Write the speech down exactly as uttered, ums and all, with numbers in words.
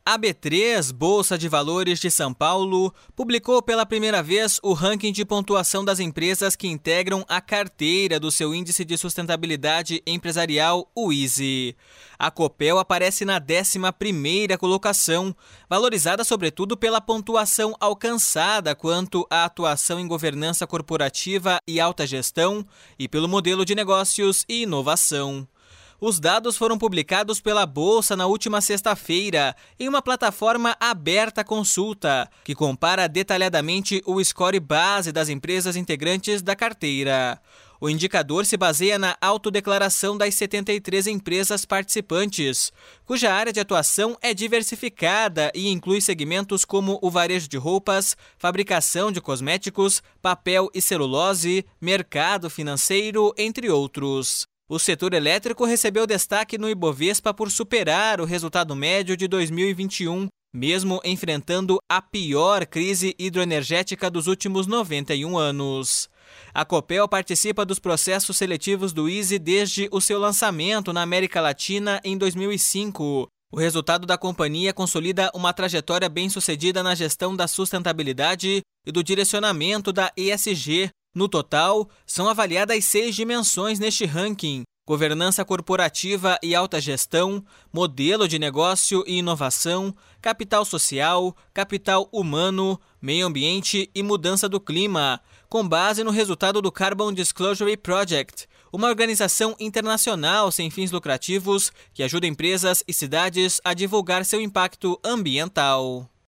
A B três, Bolsa de Valores de São Paulo, publicou pela primeira vez o ranking de pontuação das empresas que integram a carteira do seu Índice de Sustentabilidade Empresarial, o I S E. A Copel aparece na décima primeira colocação, valorizada sobretudo pela pontuação alcançada quanto à atuação em governança corporativa e alta gestão e pelo modelo de negócios e inovação. Os dados foram publicados pela Bolsa na última sexta-feira, em uma plataforma aberta à consulta, que compara detalhadamente o score base das empresas integrantes da carteira. O indicador se baseia na autodeclaração das setenta e três empresas participantes, cuja área de atuação é diversificada e inclui segmentos como o varejo de roupas, fabricação de cosméticos, papel e celulose, mercado financeiro, entre outros. O setor elétrico recebeu destaque no Ibovespa por superar o resultado médio de dois mil e vinte e um, mesmo enfrentando a pior crise hidroenergética dos últimos noventa e um anos. A Copel participa dos processos seletivos do I S E desde o seu lançamento na América Latina em dois mil e cinco. O resultado da companhia consolida uma trajetória bem-sucedida na gestão da sustentabilidade e do direcionamento da E S G. No total, são avaliadas seis dimensões neste ranking: governança corporativa e alta gestão, modelo de negócio e inovação, capital social, capital humano, meio ambiente e mudança do clima, com base no resultado do Carbon Disclosure Project, uma organização internacional sem fins lucrativos que ajuda empresas e cidades a divulgar seu impacto ambiental.